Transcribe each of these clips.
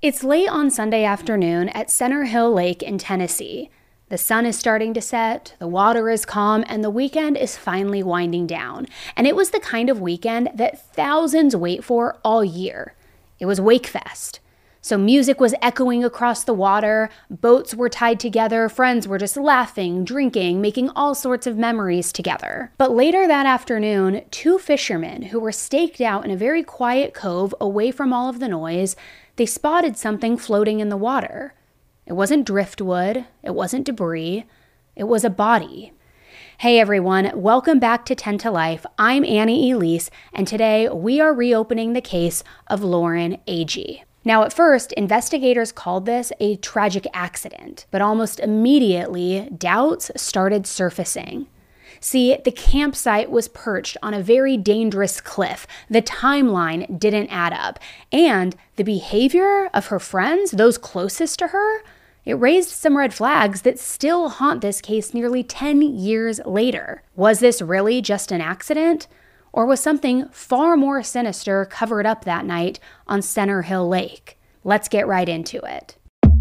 It's late on Sunday afternoon at Center Hill Lake in Tennessee. The sun is starting to set, the water is calm, and the weekend is finally winding down. And it was the kind of weekend that thousands wait for all year. It was Wakefest. So music was echoing across the water, boats were tied together, friends were just laughing, drinking, making all sorts of memories together. But later that afternoon, two fishermen who were staked out in a very quiet cove away from all of the noise, they spotted something floating in the water. It wasn't driftwood, it wasn't debris, it was a body. Hey everyone, welcome back to 10 to Life. I'm Annie Elise, and today we are reopening the case of Lauren Agee. Now at first, investigators called this a tragic accident, but almost immediately, doubts started surfacing. See, the campsite was perched on a very dangerous cliff. The timeline didn't add up. And the behavior of her friends, those closest to her, it raised some red flags that still haunt this case nearly 10 years later. Was this really just an accident? Or was something far more sinister covered up that night on Center Hill Lake? Let's get right into it.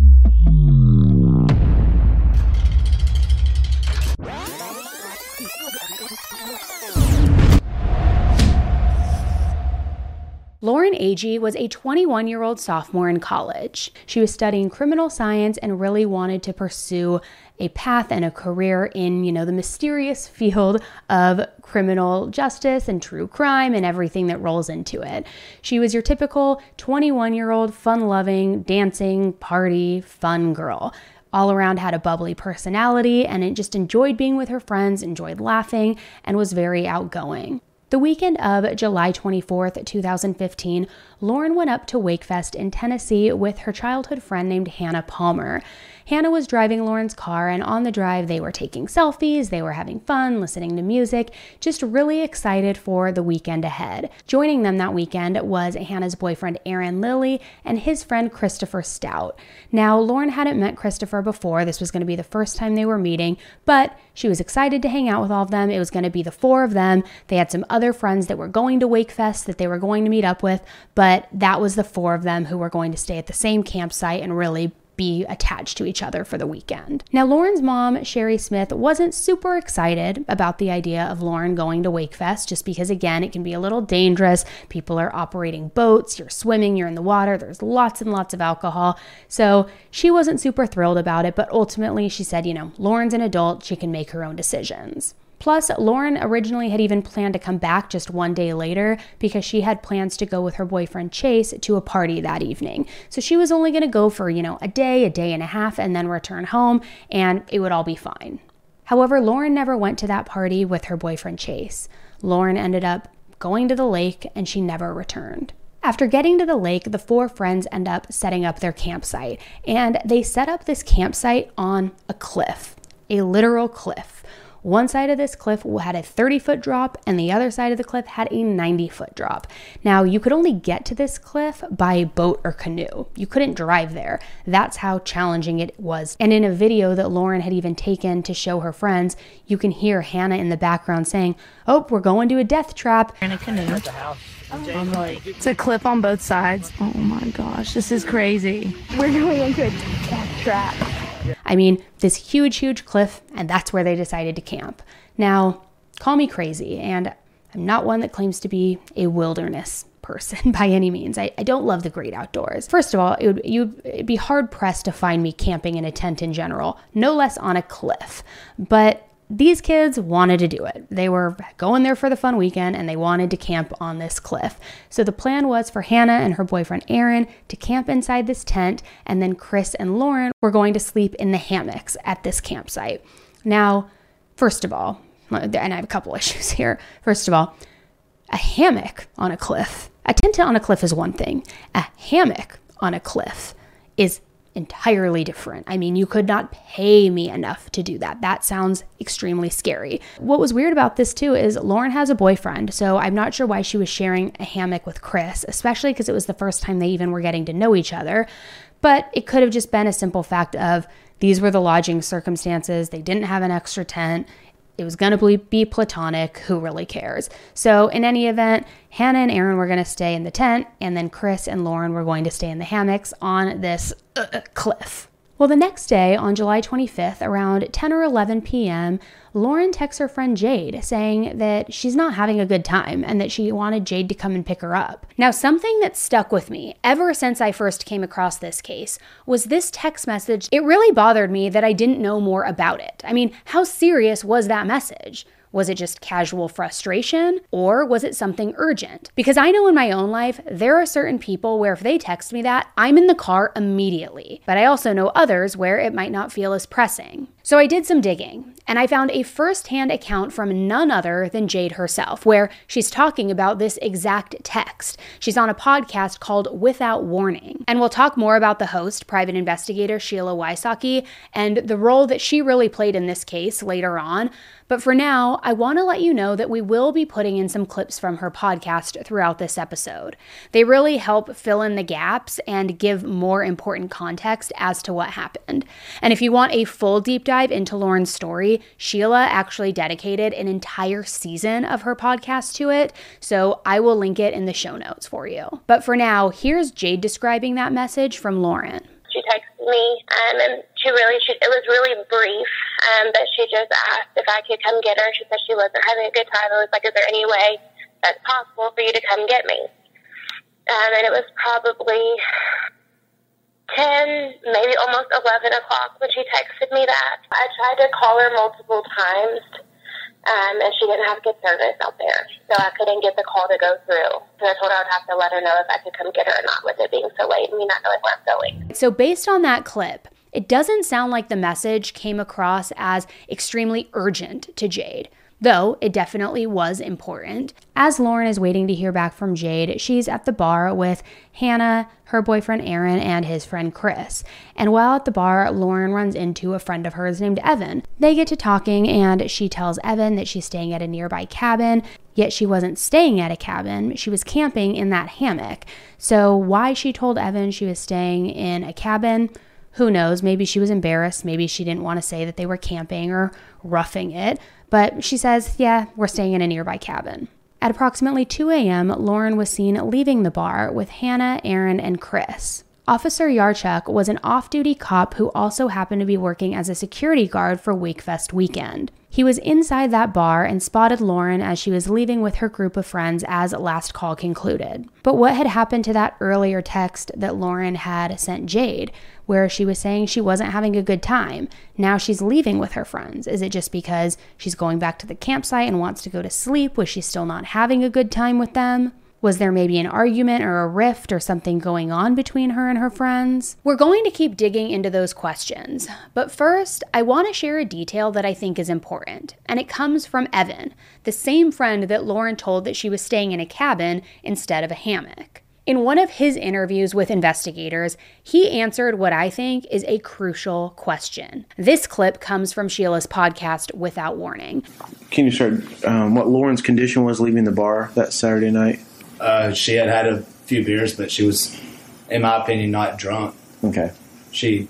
Lauren Agee was a 21-year-old sophomore in college. She was studying criminal science and really wanted to pursue a path and a career in, the mysterious field of criminal justice and true crime and everything that rolls into it. She was your typical 21-year-old, fun-loving, dancing, party, fun girl. All around had a bubbly personality and it just enjoyed being with her friends, enjoyed laughing, and was very outgoing. The weekend of July 24th, 2015, Lauren went up to Wakefest in Tennessee with her childhood friend named Hannah Palmer. Hannah was driving Lauren's car, and on the drive, they were taking selfies, they were having fun, listening to music, just really excited for the weekend ahead. Joining them that weekend was Hannah's boyfriend, Aaron Lilly, and his friend, Christopher Stout. Now, Lauren hadn't met Christopher before. This was going to be the first time they were meeting, but she was excited to hang out with all of them. It was going to be the four of them. They had some other friends that were going to Wakefest that they were going to meet up with, but that was the four of them who were going to stay at the same campsite and really be attached to each other for the weekend. Now, Lauren's mom, Sherry Smith, wasn't super excited about the idea of Lauren going to Wakefest just because, again, it can be a little dangerous. People are operating boats, you're swimming, you're in the water, there's lots and lots of alcohol. So she wasn't super thrilled about it, but ultimately she said, Lauren's an adult, she can make her own decisions. Plus, Lauren originally had even planned to come back just one day later because she had plans to go with her boyfriend Chase to a party that evening. So she was only going to go for, a day and a half, and then return home, and it would all be fine. However, Lauren never went to that party with her boyfriend Chase. Lauren ended up going to the lake, and she never returned. After getting to the lake, the four friends end up setting up their campsite, and they set up this campsite on a cliff, a literal cliff. One side of this cliff had a 30-foot drop and the other side of the cliff had a 90-foot drop. Now, you could only get to this cliff by boat or canoe. You couldn't drive there. That's how challenging it was. And in a video that Lauren had even taken to show her friends, you can hear Hannah in the background saying, "Oh, we're going to a death trap." In a canoe. It's a cliff on both sides. Oh my gosh, this is crazy. We're going into a death trap. I mean, this huge cliff, and that's where they decided to camp. Now, call me crazy, and I'm not one that claims to be a wilderness person by any means. I don't love the great outdoors. First of all, you'd be hard-pressed to find me camping in a tent in general, no less on a cliff. But these kids wanted to do it. They were going there for the fun weekend and they wanted to camp on this cliff. So the plan was for Hannah and her boyfriend Aaron to camp inside this tent, and then Chris and Lauren were going to sleep in the hammocks at this campsite. Now, first of all, and I have a couple issues here. First of all, a hammock on a cliff. A tent on a cliff is one thing. A hammock on a cliff is entirely different. I mean, you could not pay me enough to do that. That sounds extremely scary. What was weird about this too is Lauren has a boyfriend, so I'm not sure why she was sharing a hammock with Chris, especially because it was the first time they even were getting to know each other. But it could have just been a simple fact of these were the lodging circumstances. They didn't have an extra tent. It was going to be platonic. Who really cares? So in any event, Hannah and Aaron were going to stay in the tent, and then Chris and Lauren were going to stay in the hammocks on this cliff. Well, the next day, on July 25th, around 10 or 11 p.m., Lauren texts her friend Jade saying that she's not having a good time and that she wanted Jade to come and pick her up. Now, something that stuck with me ever since I first came across this case was this text message. It really bothered me that I didn't know more about it. I mean, how serious was that message? Was it just casual frustration, or was it something urgent? Because I know in my own life, there are certain people where if they text me that, I'm in the car immediately. But I also know others where it might not feel as pressing. So I did some digging, and I found a first-hand account from none other than Jade herself, where she's talking about this exact text. She's on a podcast called Without Warning. And we'll talk more about the host, private investigator Sheila Wysocki, and the role that she really played in this case later on. But for now, I want to let you know that we will be putting in some clips from her podcast throughout this episode. They really help fill in the gaps and give more important context as to what happened. And if you want a full deep dive into Lauren's story, Sheila actually dedicated an entire season of her podcast to it, so I will link it in the show notes for you. But for now, here's Jade describing that message from Lauren. She texted me, and it was really brief, but she just asked if I could come get her. She said she wasn't having a good time. I was like, is there any way that's possible for you to come get me? And it was probably 10, maybe almost 11 o'clock when she texted me that. I tried to call her multiple times, and she didn't have good service out there, so I couldn't get the call to go through. So I told her I'd have to let her know if I could come get her or not, with it being so late and me not knowing where I'm going. So based on that clip, it doesn't sound like the message came across as extremely urgent to Jade, though it definitely was important. As Lauren is waiting to hear back from Jade, she's at the bar with Hannah, her boyfriend Aaron, and his friend Chris. And while at the bar, Lauren runs into a friend of hers named Evan. They get to talking, and she tells Evan that she's staying at a nearby cabin, yet she wasn't staying at a cabin, she was camping in that hammock. So why she told Evan she was staying in a cabin, who knows? Maybe she was embarrassed. Maybe she didn't want to say that they were camping or roughing it. But she says, yeah, we're staying in a nearby cabin. At approximately 2 a.m., Lauren was seen leaving the bar with Hannah, Aaron, and Chris. Officer Yarchuk was an off-duty cop who also happened to be working as a security guard for Wakefest weekend. He was inside that bar and spotted Lauren as she was leaving with her group of friends as last call concluded. But what had happened to that earlier text that Lauren had sent Jade, where she was saying she wasn't having a good time? Now she's leaving with her friends. Is it just because she's going back to the campsite and wants to go to sleep? Was she still not having a good time with them? Was there maybe an argument or a rift or something going on between her and her friends? We're going to keep digging into those questions, but first, I want to share a detail that I think is important, and it comes from Evan, the same friend that Lauren told that she was staying in a cabin instead of a hammock. In one of his interviews with investigators, he answered what I think is a crucial question. This clip comes from Sheila's podcast, Without Warning. Can you start what Lauren's condition was leaving the bar that Saturday night? She had a few beers, but she was, in my opinion, not drunk. Okay. She,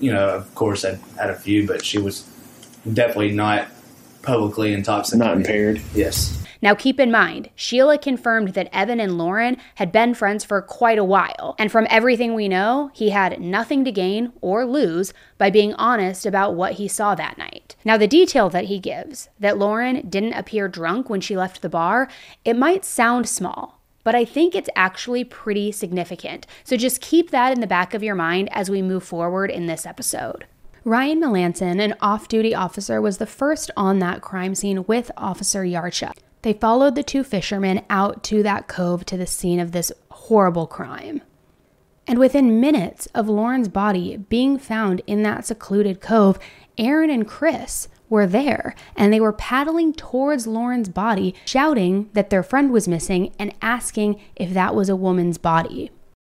of course, had a few, but she was definitely not publicly intoxicated. Not impaired? Yes. Now keep in mind, Sheila confirmed that Evan and Lauren had been friends for quite a while, and from everything we know, he had nothing to gain or lose by being honest about what he saw that night. Now the detail that he gives, that Lauren didn't appear drunk when she left the bar, it might sound small, but I think it's actually pretty significant. So just keep that in the back of your mind as we move forward in this episode. Ryan Melanson, an off-duty officer, was the first on that crime scene with Officer Yarchuk. They followed the two fishermen out to that cove to the scene of this horrible crime. And within minutes of Lauren's body being found in that secluded cove, Aaron and Chris were there, and they were paddling towards Lauren's body, shouting that their friend was missing and asking if that was a woman's body.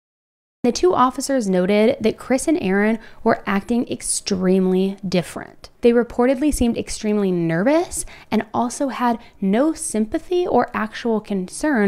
The two officers noted that Chris and Aaron were acting extremely different. They reportedly seemed extremely nervous and also had no sympathy or actual concern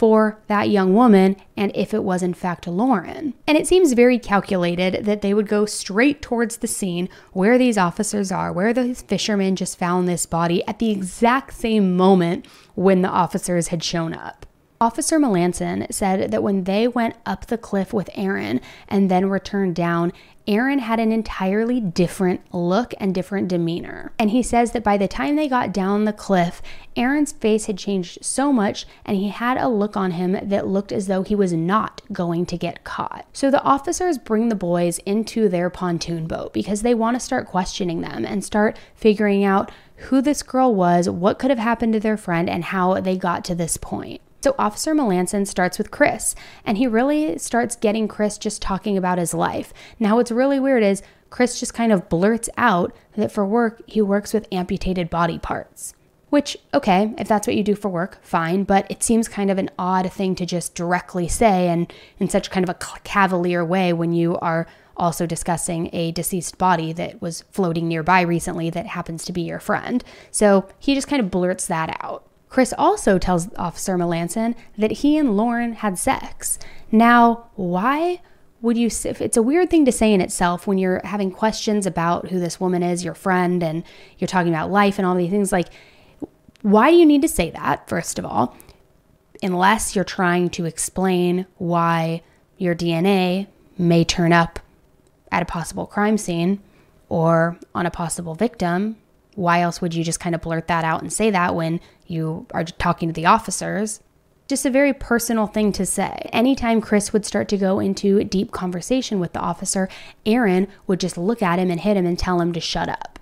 for that young woman and if it was in fact Lauren. And it seems very calculated that they would go straight towards the scene where these officers are, where these fishermen just found this body at the exact same moment when the officers had shown up. Officer Melanson said that when they went up the cliff with Aaron and then returned down, Aaron had an entirely different look and different demeanor. And he says that by the time they got down the cliff, Aaron's face had changed so much and he had a look on him that looked as though he was not going to get caught. So the officers bring the boys into their pontoon boat because they want to start questioning them and start figuring out who this girl was, what could have happened to their friend, and how they got to this point. So Officer Melanson starts with Chris, and he really starts getting Chris just talking about his life. Now, what's really weird is Chris just kind of blurts out that for work, he works with amputated body parts. Which, okay, if that's what you do for work, fine, but it seems kind of an odd thing to just directly say and in such kind of a cavalier way when you are also discussing a deceased body that was floating nearby recently that happens to be your friend. So he just kind of blurts that out. Chris also tells Officer Melanson that he and Lauren had sex. Now, why would you, it's a weird thing to say in itself when you're having questions about who this woman is, your friend, and you're talking about life and all these things. Like, why do you need to say that, first of all, unless you're trying to explain why your DNA may turn up at a possible crime scene or on a possible victim? Why else would you just kind of blurt that out and say that when you are talking to the officers? Just a very personal thing to say. Anytime Chris would start to go into deep conversation with the officer, Aaron would just look at him and hit him and tell him to shut up.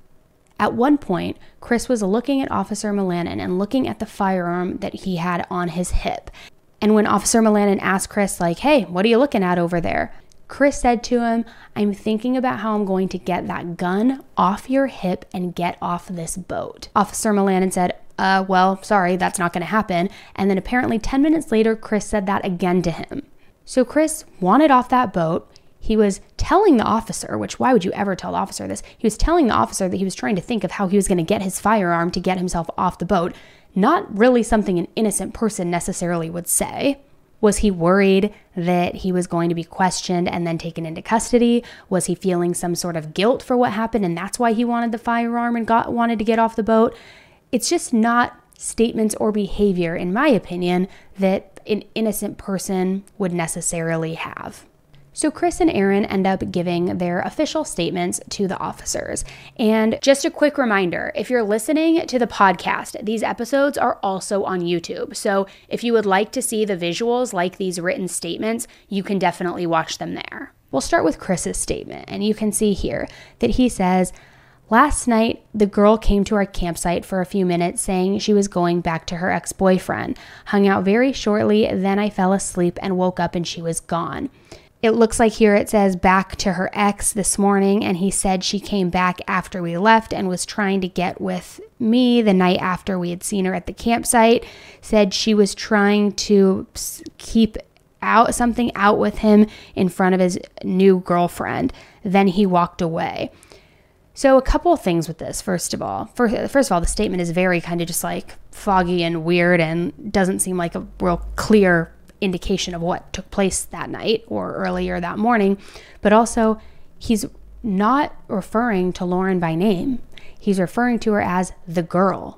At one point, Chris was looking at Officer Melanson and looking at the firearm that he had on his hip. And when Officer Melanson asked Chris, like, hey, what are you looking at over there? Chris said to him, I'm thinking about how I'm going to get that gun off your hip and get off this boat. Officer Melanson said, well, sorry, that's not going to happen. And then apparently 10 minutes later, Chris said that again to him. So Chris wanted off that boat. He was telling the officer, which why would you ever tell the officer this? He was telling the officer that he was trying to think of how he was going to get his firearm to get himself off the boat. Not really something an innocent person necessarily would say. Was he worried that he was going to be questioned and then taken into custody? Was he feeling some sort of guilt for what happened and that's why he wanted the firearm and wanted to get off the boat? It's just not statements or behavior, in my opinion, that an innocent person would necessarily have. So Chris and Aaron end up giving their official statements to the officers. And just a quick reminder, if you're listening to the podcast, these episodes are also on YouTube. So if you would like to see the visuals like these written statements, you can definitely watch them there. We'll start with Chris's statement, and you can see here that he says, last night, the girl came to our campsite for a few minutes saying she was going back to her ex-boyfriend, hung out very shortly, then I fell asleep and woke up and she was gone. It looks like here it says back to her ex this morning, and he said she came back after we left and was trying to get with me the night after we had seen her at the campsite. Said she was trying to keep something out with him in front of his new girlfriend. Then he walked away. So a couple of things with this, first of all. First of all, the statement is very kind of just like foggy and weird and doesn't seem like a real clear indication of what took place that night or earlier that morning. But also, he's not referring to Lauren by name. He's referring to her as the girl,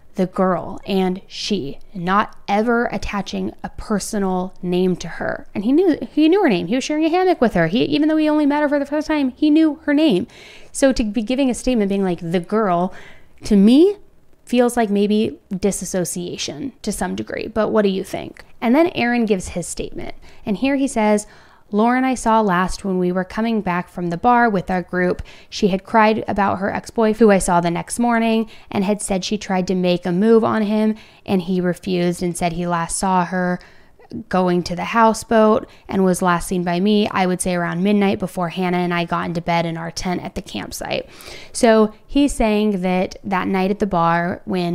and she, not ever attaching a personal name to her. And he knew her name. He was sharing a hammock with her. Even though he only met her for the first time, he knew her name. So to be giving a statement being like the girl, to me, feels like maybe disassociation to some degree. But what do you think? And then Aaron gives his statement. And here he says, Lauren I saw last when we were coming back from the bar with our group. She had cried about her ex-boyfriend, who I saw the next morning, and had said she tried to make a move on him, and he refused and said he last saw her going to the houseboat and was last seen by me, I would say around midnight, before Hannah and I got into bed in our tent at the campsite. So he's saying that night at the bar when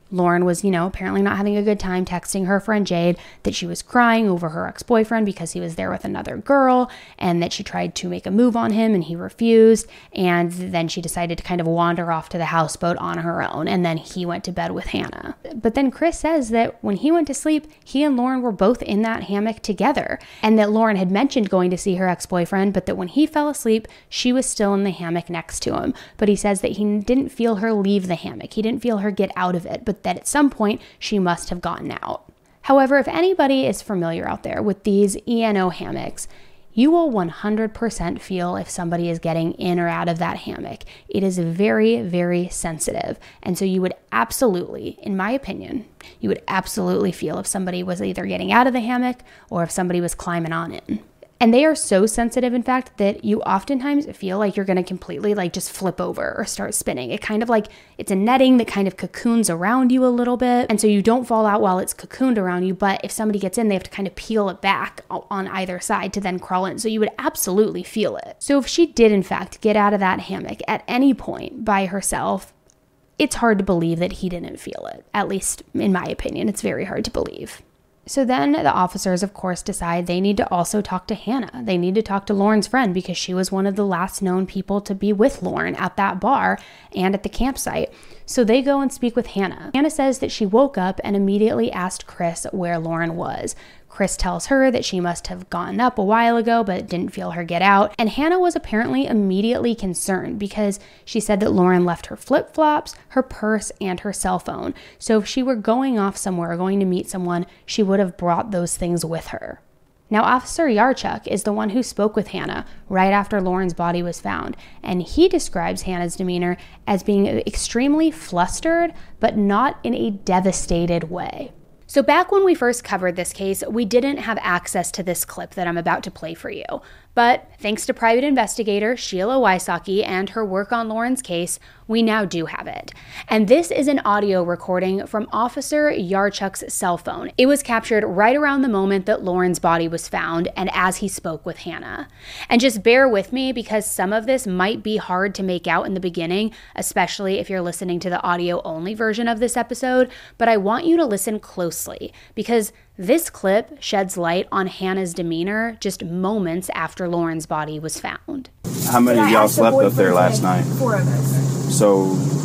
Lauren was, apparently not having a good time texting her friend Jade, that she was crying over her ex-boyfriend because he was there with another girl, and that she tried to make a move on him and he refused. And then she decided to kind of wander off to the houseboat on her own. And then he went to bed with Hannah. But then Chris says that when he went to sleep, he and Lauren were both in that hammock together, and that Lauren had mentioned going to see her ex-boyfriend, but that when he fell asleep, she was still in the hammock next to him. But he says that he didn't feel her leave the hammock. He didn't feel her get out of it, but that at some point she must have gotten out. However, if anybody is familiar out there with these ENO hammocks, you will 100% feel if somebody is getting in or out of that hammock. It is very, very sensitive. And so you would absolutely, in my opinion, you would absolutely feel if somebody was either getting out of the hammock or if somebody was climbing on it. And they are so sensitive, in fact, that you oftentimes feel like you're going to completely just flip over or start spinning. It kind of it's a netting that kind of cocoons around you a little bit. And so you don't fall out while it's cocooned around you. But if somebody gets in, they have to kind of peel it back on either side to then crawl in. So you would absolutely feel it. So if she did, in fact, get out of that hammock at any point by herself, it's hard to believe that he didn't feel it. At least in my opinion, it's very hard to believe. So then the officers, of course, decide they need to also talk to Hannah. They need to talk to Lauren's friend because she was one of the last known people to be with Lauren at that bar and at the campsite. So they go and speak with Hannah. Hannah says that she woke up and immediately asked Chris where Lauren was. Chris tells her that she must have gotten up a while ago but didn't feel her get out. And Hannah was apparently immediately concerned because she said that Lauren left her flip-flops, her purse, and her cell phone. So if she were going off somewhere or going to meet someone, she would have brought those things with her. Now, Officer Yarchuk is the one who spoke with Hannah right after Lauren's body was found, and he describes Hannah's demeanor as being extremely flustered, but not in a devastated way. So back when we first covered this case, we didn't have access to this clip that I'm about to play for you. But thanks to private investigator Sheila Wysocki and her work on Lauren's case, we now do have it. And this is an audio recording from Officer Yarchuk's cell phone. It was captured right around the moment that Lauren's body was found and as he spoke with Hannah. And just bear with me because some of this might be hard to make out in the beginning, especially if you're listening to the audio-only version of this episode, but I want you to listen closely because this clip sheds light on Hannah's demeanor just moments after Lauren's body was found. How many of y'all slept up there last night? 4 of us. So,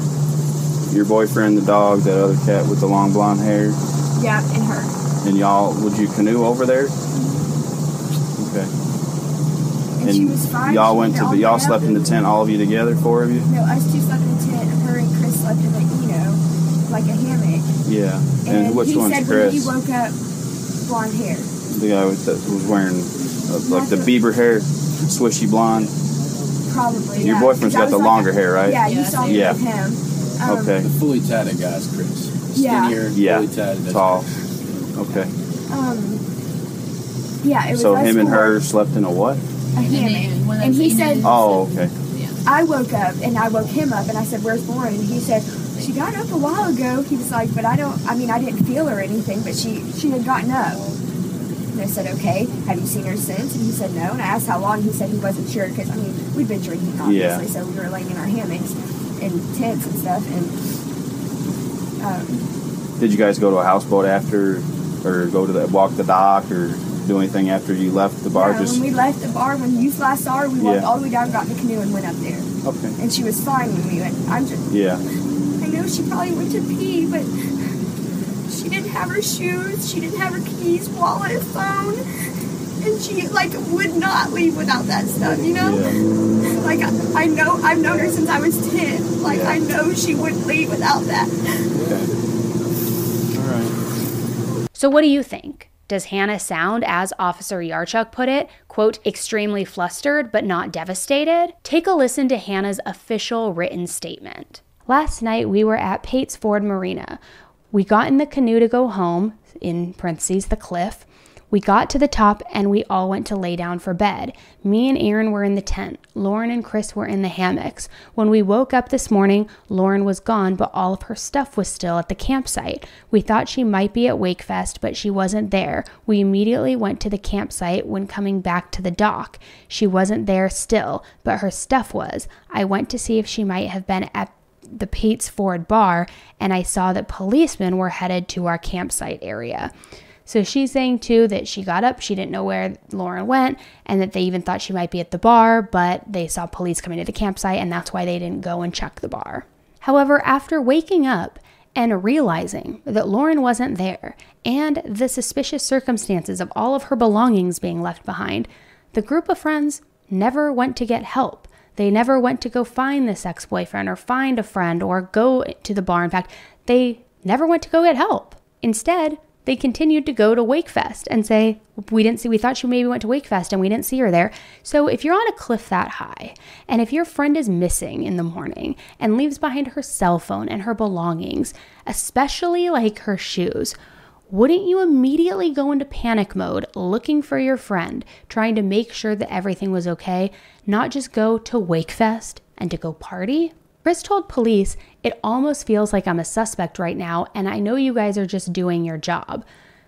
your boyfriend, the dog, that other cat with the long blonde hair? Yeah, and her. And y'all, would you canoe over there? Okay. And she was fine. Y'all went to y'all slept in the tent, all of you together, 4 of you? No, us 2 slept in the tent, and her and Chris slept in like a hammock. Yeah. And which one's said Chris? When he woke up, blonde hair. The guy that was wearing the Bieber hair, swishy blonde. Probably. Your boyfriend's got the longer hair, right? Yeah, you saw me with him. Okay. The fully tatted guy's Chris. Skinnier, fully tatted. Tall. Okay. Yeah, it was. So him and her slept in a what? A hammock. And he said. Oh, okay. I woke up and I woke him up and I said, "Where's Lauren?" And he said, "She got up a while ago." He was like, "But I didn't feel her or anything, but she had gotten up." And I said, "Okay, have you seen her since?" And he said, "No." And I asked how long. He said he wasn't sure because, we've been drinking, obviously, so we were laying in our hammocks and tents and stuff. And did you guys go to a houseboat after, or walk the dock, or do anything after you left the bar? When we left the bar, when you last saw her, we walked all the way down, got in the canoe, and went up there. Okay. And she was fine when we went. I know she probably went to pee, but she didn't have her shoes, she didn't have her keys, wallet, phone, and she would not leave without that stuff, Yeah. I know, I've known her since I was 10. I know she wouldn't leave without that. Okay. All right. So what do you think? Does Hannah sound, as Officer Yarchuk put it, quote, extremely flustered but not devastated? Take a listen to Hannah's official written statement. Last night we were at Pates Ford Marina. We got in the canoe to go home, in parentheses, the cliff. We got to the top and we all went to lay down for bed. Me and Aaron were in the tent. Lauren and Chris were in the hammocks. When we woke up this morning, Lauren was gone, but all of her stuff was still at the campsite. We thought she might be at Wakefest, but she wasn't there. We immediately went to the campsite when coming back to the dock. She wasn't there still, but her stuff was. I went to see if she might have been at the Pates Ford bar, and I saw that policemen were headed to our campsite area. So she's saying too that she got up, she didn't know where Lauren went, and that they even thought she might be at the bar, but they saw police coming to the campsite, and that's why they didn't go and check the bar. However, after waking up and realizing that Lauren wasn't there, and the suspicious circumstances of all of her belongings being left behind, the group of friends never went to get help. They never went to go find this ex-boyfriend or find a friend or go to the bar. In fact, they never went to go get help. Instead, they continued to go to Wakefest and say, we thought she maybe went to Wakefest and we didn't see her there. So if you're on a cliff that high, and if your friend is missing in the morning and leaves behind her cell phone and her belongings, especially like her shoes, wouldn't you immediately go into panic mode looking for your friend, trying to make sure that everything was okay, not just go to Wakefest and to go party? Chris told police, "It almost feels like I'm a suspect right now, and I know you guys are just doing your job."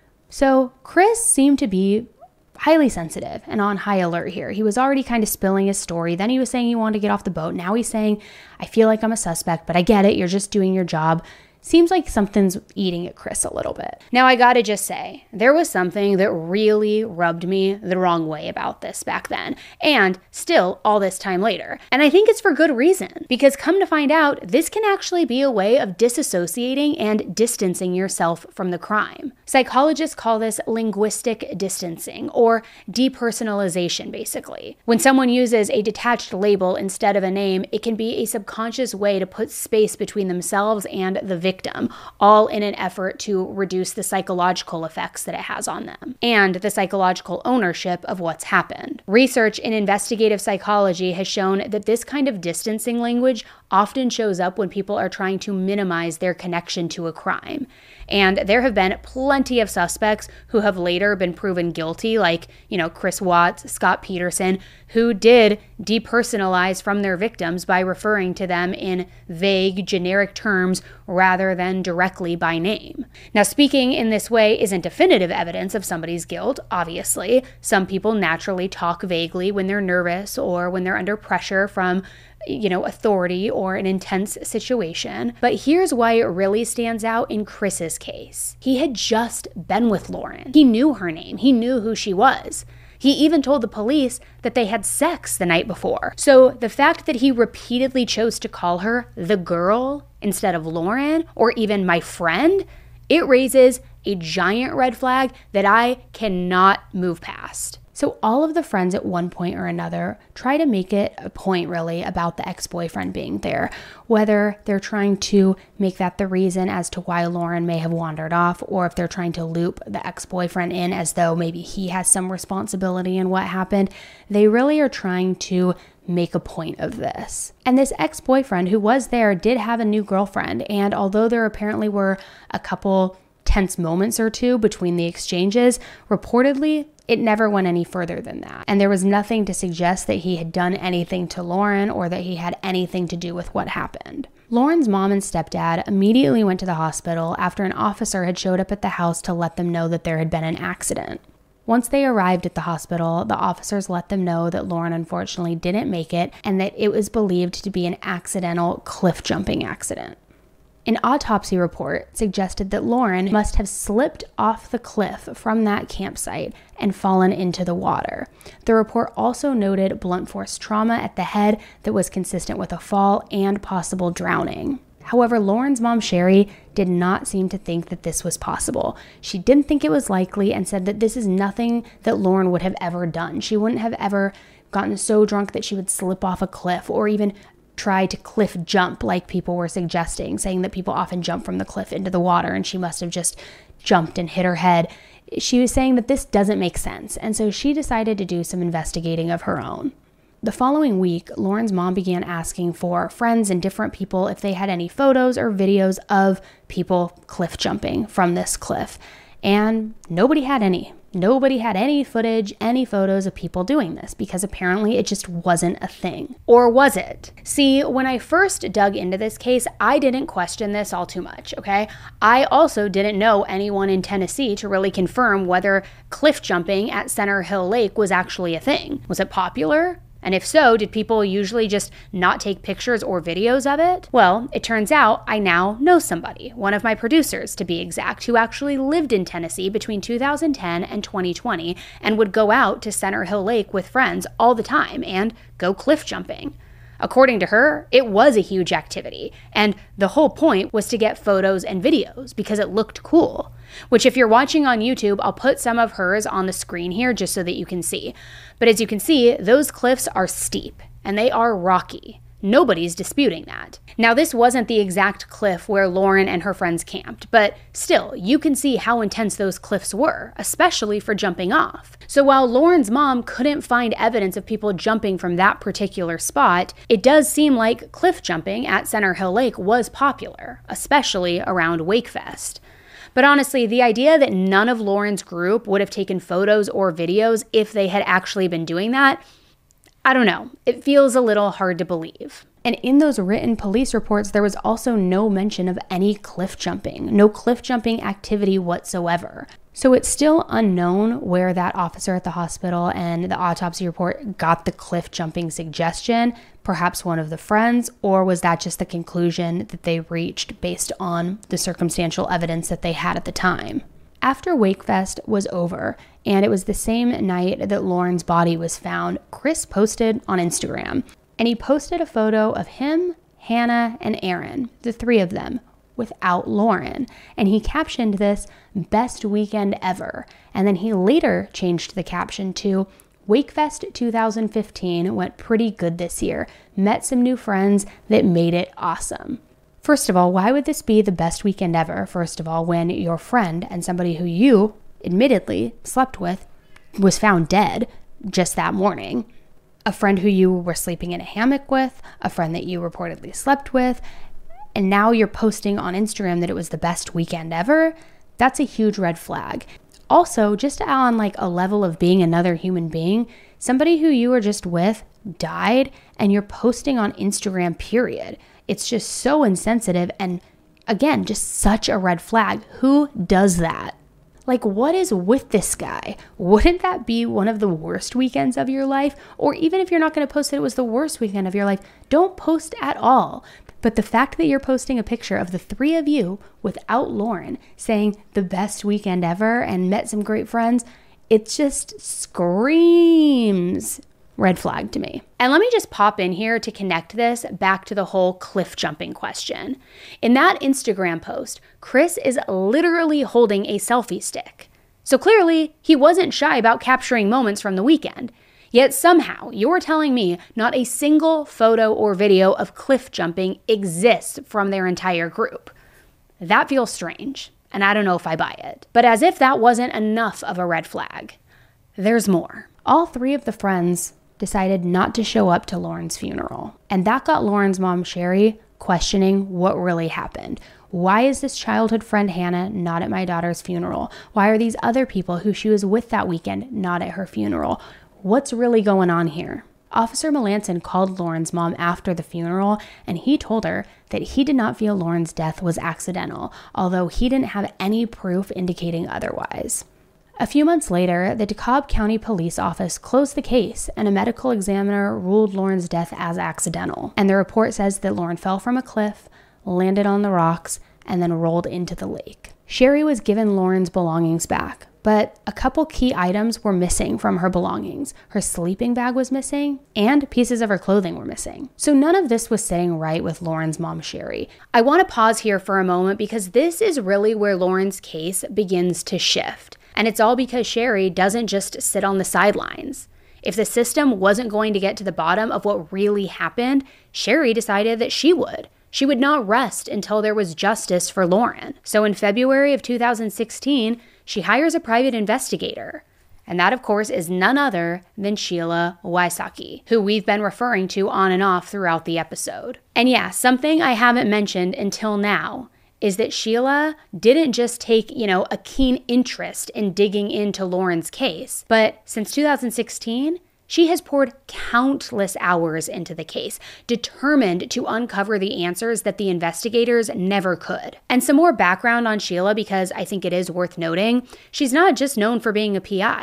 So Chris seemed to be highly sensitive and on high alert here. He was already kind of spilling his story. Then he was saying he wanted to get off the boat. Now he's saying, "I feel like I'm a suspect, but I get it. You're just doing your job." Seems like something's eating at Chris a little bit. Now, I gotta just say, there was something that really rubbed me the wrong way about this back then, and still all this time later. And I think it's for good reason, because come to find out, this can actually be a way of disassociating and distancing yourself from the crime. Psychologists call this linguistic distancing, or depersonalization, basically. When someone uses a detached label instead of a name, it can be a subconscious way to put space between themselves and the victim, all in an effort to reduce the psychological effects that it has on them and the psychological ownership of what's happened. Research in investigative psychology has shown that this kind of distancing language often shows up when people are trying to minimize their connection to a crime. And there have been plenty of suspects who have later been proven guilty, like, Chris Watts, Scott Peterson, who did depersonalize from their victims by referring to them in vague, generic terms rather than directly by name. Now, speaking in this way isn't definitive evidence of somebody's guilt, obviously. Some people naturally talk vaguely when they're nervous or when they're under pressure from authority or an intense situation. But here's why it really stands out in Chris's case. He had just been with Lauren. He knew her name. He knew who she was. He even told the police that they had sex the night before. So the fact that he repeatedly chose to call her the girl instead of Lauren or even my friend, it raises a giant red flag that I cannot move past. So all of the friends at one point or another try to make it a point really about the ex-boyfriend being there, whether they're trying to make that the reason as to why Lauren may have wandered off, or if they're trying to loop the ex-boyfriend in as though maybe he has some responsibility in what happened. They really are trying to make a point of this. And this ex-boyfriend who was there did have a new girlfriend, and although there apparently were a couple tense moments or two between the exchanges, reportedly it never went any further than that. And there was nothing to suggest that he had done anything to Lauren or that he had anything to do with what happened. Lauren's mom and stepdad immediately went to the hospital after an officer had showed up at the house to let them know that there had been an accident. Once they arrived at the hospital, the officers let them know that Lauren unfortunately didn't make it and that it was believed to be an accidental cliff jumping accident. An autopsy report suggested that Lauren must have slipped off the cliff from that campsite and fallen into the water. The report also noted blunt force trauma at the head that was consistent with a fall and possible drowning. However, Lauren's mom, Sherry, did not seem to think that this was possible. She didn't think it was likely and said that this is nothing that Lauren would have ever done. She wouldn't have ever gotten so drunk that she would slip off a cliff or even try to cliff jump like people were suggesting, saying that people often jump from the cliff into the water and she must have just jumped and hit her head. She was saying that this doesn't make sense, and so she decided to do some investigating of her own. The following week, Lauren's mom began asking for friends and different people if they had any photos or videos of people cliff jumping from this cliff, and nobody had any. Nobody had any footage, any photos of people doing this because apparently it just wasn't a thing. Or was it? See, when I first dug into this case, I didn't question this all too much, okay? I also didn't know anyone in Tennessee to really confirm whether cliff jumping at Center Hill Lake was actually a thing. Was it popular? And if so, did people usually just not take pictures or videos of it? Well, it turns out I now know somebody, one of my producers to be exact, who actually lived in Tennessee between 2010 and 2020 and would go out to Center Hill Lake with friends all the time and go cliff jumping. According to her, it was a huge activity, and the whole point was to get photos and videos because it looked cool. Which, if you're watching on YouTube, I'll put some of hers on the screen here just so that you can see. But as you can see, those cliffs are steep and they are rocky. Nobody's disputing that. Now, this wasn't the exact cliff where Lauren and her friends camped, but still, you can see how intense those cliffs were, especially for jumping off. So while Lauren's mom couldn't find evidence of people jumping from that particular spot, it does seem like cliff jumping at Center Hill Lake was popular, especially around Wakefest. But honestly, the idea that none of Lauren's group would have taken photos or videos if they had actually been doing that, I don't know. It feels a little hard to believe. And in those written police reports, there was also no mention of any cliff jumping, no cliff jumping activity whatsoever. So it's still unknown where that officer at the hospital and the autopsy report got the cliff jumping suggestion, perhaps one of the friends, or was that just the conclusion that they reached based on the circumstantial evidence that they had at the time? After Wakefest was over, and it was the same night that Lauren's body was found, Chris posted on Instagram, and he posted a photo of him, Hannah, and Aaron, the three of them, without Lauren, and he captioned this, "Best weekend ever," and then he later changed the caption to, "Wakefest 2015 went pretty good this year, met some new friends that made it awesome." First of all, why would this be the best weekend ever, first of all, when your friend and somebody who you admittedly slept with was found dead just that morning? A friend who you were sleeping in a hammock with, a friend that you reportedly slept with, and now you're posting on Instagram that it was the best weekend ever? That's a huge red flag. Also, just on like a level of being another human being, somebody who you were just with died and you're posting on Instagram, period. It's just so insensitive and, again, just such a red flag. Who does that? Like, what is with this guy? Wouldn't that be one of the worst weekends of your life? Or even if you're not going to post that it was the worst weekend of your life, don't post at all. But the fact that you're posting a picture of the three of you without Lauren saying the best weekend ever and met some great friends, it just screams red flag to me. And let me just pop in here to connect this back to the whole cliff jumping question. In that Instagram post, Chris is literally holding a selfie stick. So clearly, he wasn't shy about capturing moments from the weekend. Yet somehow, you're telling me not a single photo or video of cliff jumping exists from their entire group. That feels strange, and I don't know if I buy it. But as if that wasn't enough of a red flag, there's more. All three of the friends decided not to show up to Lauren's funeral. And that got Lauren's mom, Sherry, questioning what really happened. Why is this childhood friend Hannah not at my daughter's funeral? Why are these other people who she was with that weekend not at her funeral? What's really going on here? Officer Melanson called Lauren's mom after the funeral, and he told her that he did not feel Lauren's death was accidental, although he didn't have any proof indicating otherwise. A few months later, the DeKalb County Police Office closed the case and a medical examiner ruled Lauren's death as accidental. And the report says that Lauren fell from a cliff, landed on the rocks, and then rolled into the lake. Sherry was given Lauren's belongings back, but a couple key items were missing from her belongings. Her sleeping bag was missing, and pieces of her clothing were missing. So none of this was sitting right with Lauren's mom, Sherry. I want to pause here for a moment because this is really where Lauren's case begins to shift. And it's all because Sherry doesn't just sit on the sidelines. If the system wasn't going to get to the bottom of what really happened, Sherry decided that she would. She would not rest until there was justice for Lauren. So in February of 2016, she hires a private investigator. And that, of course, is none other than Sheila Wysocki, who we've been referring to on and off throughout the episode. And yeah, something I haven't mentioned until now is that Sheila didn't just take, a keen interest in digging into Lauren's case, but since 2016, she has poured countless hours into the case, determined to uncover the answers that the investigators never could. And some more background on Sheila, because I think it is worth noting, she's not just known for being a PI,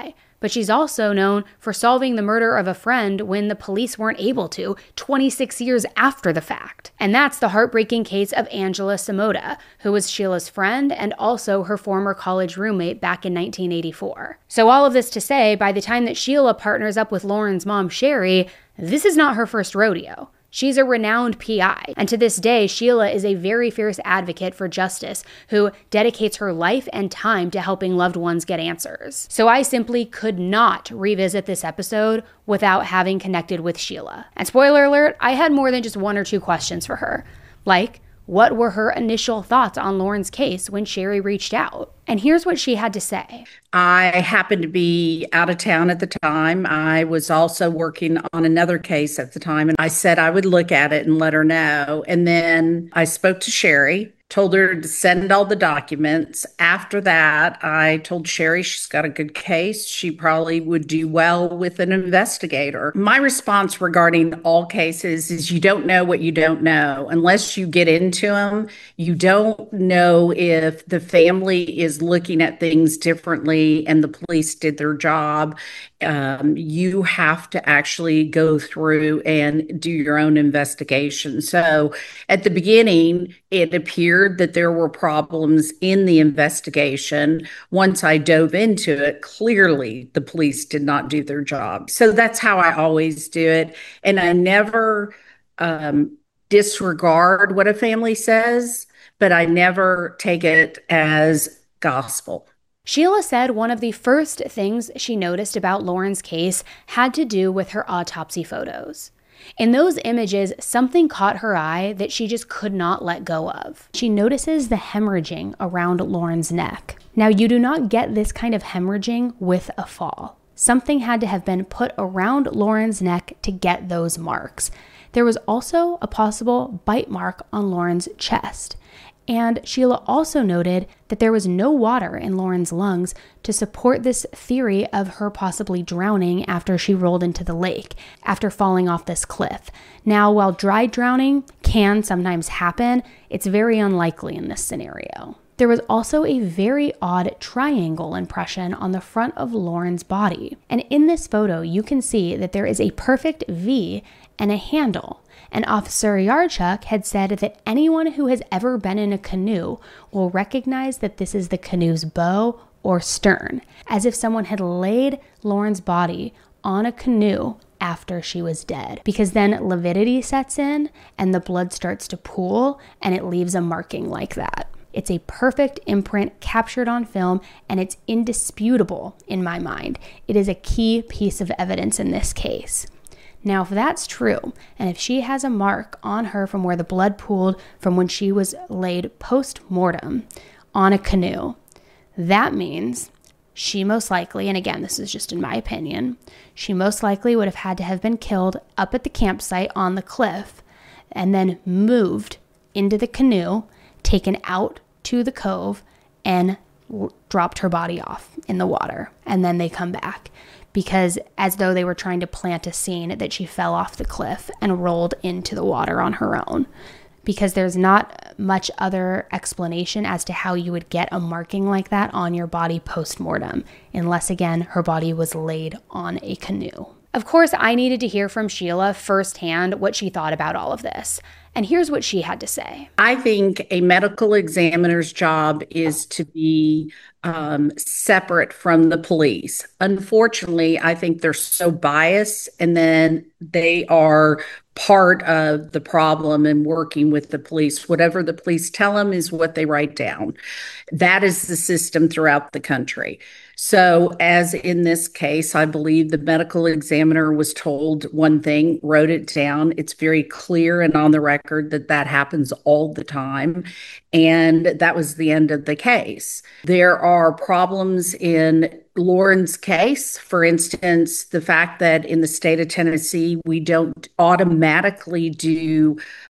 but she's also known for solving the murder of a friend when the police weren't able to 26 years after the fact. And that's the heartbreaking case of Angela Samoda, who was Sheila's friend and also her former college roommate back in 1984. So all of this to say, by the time that Sheila partners up with Lauren's mom, Sherry, this is not her first rodeo. She's a renowned PI, and to this day, Sheila is a very fierce advocate for justice who dedicates her life and time to helping loved ones get answers. So I simply could not revisit this episode without having connected with Sheila. And spoiler alert, I had more than just one or two questions for her. Like, what were her initial thoughts on Lauren's case when Sherry reached out? And here's what she had to say. I happened to be out of town at the time. I was also working on another case at the time, and I said I would look at it and let her know. And then I spoke to Sherry, told her to send all the documents. After that, I told Sherry she's got a good case. She probably would do well with an investigator. My response regarding all cases is you don't know what you don't know. Unless you get into them, you don't know if the family is looking at things differently and the police did their job. You have to actually go through and do your own investigation. So at the beginning, it appeared that there were problems in the investigation. Once I dove into it, clearly the police did not do their job. So that's how I always do it. And I never disregard what a family says, but I never take it as gospel. Sheila said one of the first things she noticed about Lauren's case had to do with her autopsy photos. In those images, something caught her eye that she just could not let go of. She notices the hemorrhaging around Lauren's neck. Now, you do not get this kind of hemorrhaging with a fall. Something had to have been put around Lauren's neck to get those marks. There was also a possible bite mark on Lauren's chest. And Sheila also noted that there was no water in Lauren's lungs to support this theory of her possibly drowning after she rolled into the lake, after falling off this cliff. Now, while dry drowning can sometimes happen, it's very unlikely in this scenario. There was also a very odd triangle impression on the front of Lauren's body. And in this photo, you can see that there is a perfect V and a handle. And Officer Yarchuk had said that anyone who has ever been in a canoe will recognize that this is the canoe's bow or stern, as if someone had laid Lauren's body on a canoe after she was dead, because then lividity sets in and the blood starts to pool and it leaves a marking like that. It's a perfect imprint captured on film, and it's indisputable in my mind. It is a key piece of evidence in this case. Now, if that's true, and if she has a mark on her from where the blood pooled from when she was laid post-mortem on a canoe, that means she most likely, and again, this is just in my opinion, she most likely would have had to have been killed up at the campsite on the cliff and then moved into the canoe, taken out to the cove, and dropped her body off in the water. And then they come back, because as though they were trying to plant a scene that she fell off the cliff and rolled into the water on her own. Because there's not much other explanation as to how you would get a marking like that on your body post-mortem, unless, again, her body was laid on a canoe. Of course, I needed to hear from Sheila firsthand what she thought about all of this. And here's what she had to say. I think a medical examiner's job is to be separate from the police. Unfortunately, I think they're so biased, and then they are part of the problem in working with the police. Whatever the police tell them is what they write down. That is the system throughout the country. So as in this case, I believe the medical examiner was told one thing, wrote it down. It's very clear and on the record that that happens all the time. And that was the end of the case. There are problems in Lauren's case. For instance, the fact that in the state of Tennessee, we don't automatically do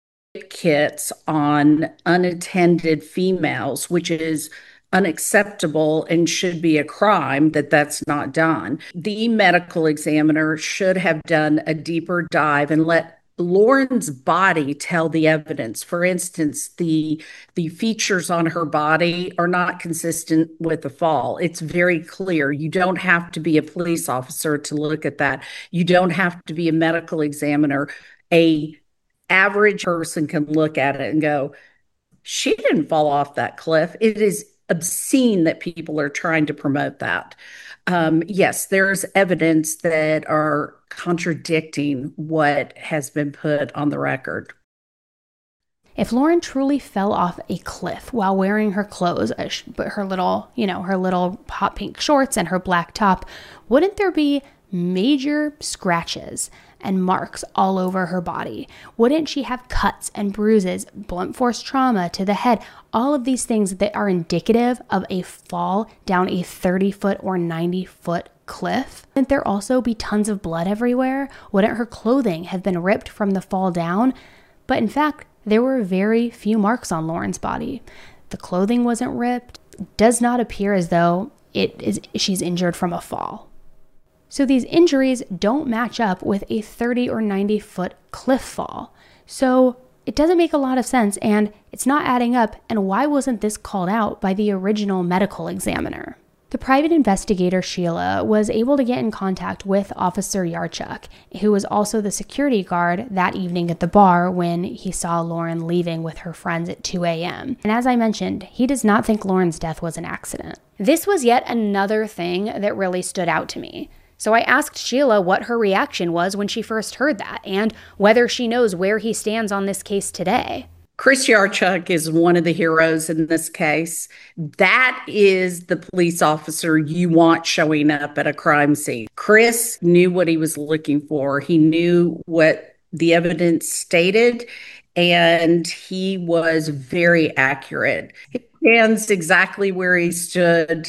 kits on unattended females, which is unacceptable and should be a crime that that's not done. The medical examiner should have done a deeper dive and let Lauren's body tell the evidence. For instance, the features on her body are not consistent with the fall. It's very clear. You don't have to be a police officer to look at that. You don't have to be a medical examiner. A average person can look at it and go, she didn't fall off that cliff. It is obscene that people are trying to promote that. Yes, there's evidence that are contradicting what has been put on the record. If Lauren truly fell off a cliff while wearing her clothes, her little hot pink shorts and her black top, wouldn't there be major scratches and marks all over her body? Wouldn't she have cuts and bruises, blunt force trauma to the head, all of these things that are indicative of a fall down a 30-foot or 90-foot cliff? Wouldn't there also be tons of blood everywhere? Wouldn't her clothing have been ripped from the fall down? But in fact, there were very few marks on Lauren's body. The clothing wasn't ripped. It does not appear as though she's injured from a fall. So these injuries don't match up with a 30 or 90-foot cliff fall. So it doesn't make a lot of sense, and it's not adding up. And why wasn't this called out by the original medical examiner? The private investigator, Sheila, was able to get in contact with Officer Yarchuk, who was also the security guard that evening at the bar when he saw Lauren leaving with her friends at 2 a.m. And as I mentioned, he does not think Lauren's death was an accident. This was yet another thing that really stood out to me. So I asked Sheila what her reaction was when she first heard that, and whether she knows where he stands on this case today. Chris Yarchuk is one of the heroes in this case. That is the police officer you want showing up at a crime scene. Chris knew what he was looking for. He knew what the evidence stated, and he was very accurate. He stands exactly where he stood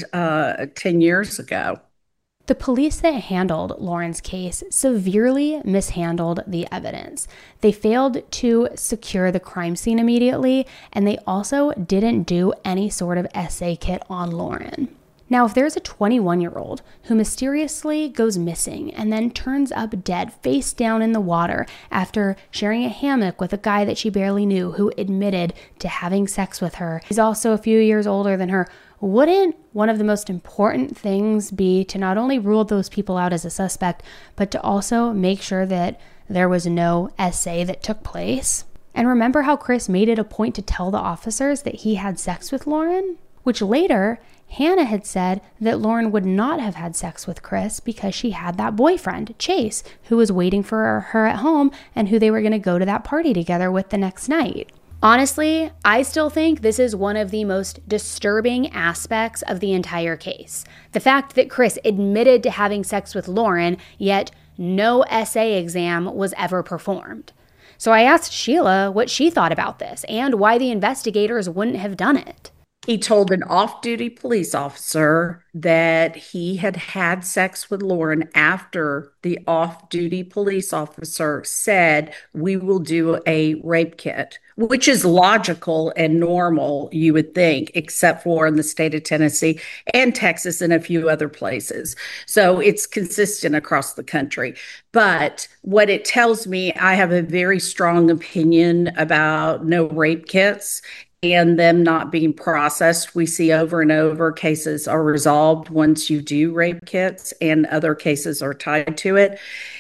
10 years ago. The police that handled Lauren's case severely mishandled the evidence. They failed to secure the crime scene immediately, and they also didn't do any sort of essay kit on Lauren. Now, if there's a 21-year-old who mysteriously goes missing and then turns up dead face down in the water after sharing a hammock with a guy that she barely knew who admitted to having sex with her, he's also a few years older than her, wouldn't one of the most important things be to not only rule those people out as a suspect, but to also make sure that there was no essay that took place? And remember how Chris made it a point to tell the officers that he had sex with Lauren? Which later, Hannah had said that Lauren would not have had sex with Chris because she had that boyfriend, Chase, who was waiting for her at home and who they were going to go to that party together with the next night. Honestly, I still think this is one of the most disturbing aspects of the entire case. The fact that Chris admitted to having sex with Lauren, yet no essay exam was ever performed. So I asked Sheila what she thought about this and why the investigators wouldn't have done it. He told an off-duty police officer that he had had sex with Lauren after the off-duty police officer said, "We will do a rape kit," which is logical and normal, you would think, except for in the state of Tennessee and Texas and a few other places. So it's consistent across the country. But what it tells me, I have a very strong opinion about no rape kits and them not being processed. We see over and over cases are resolved once you do rape kits, and other cases are tied to it.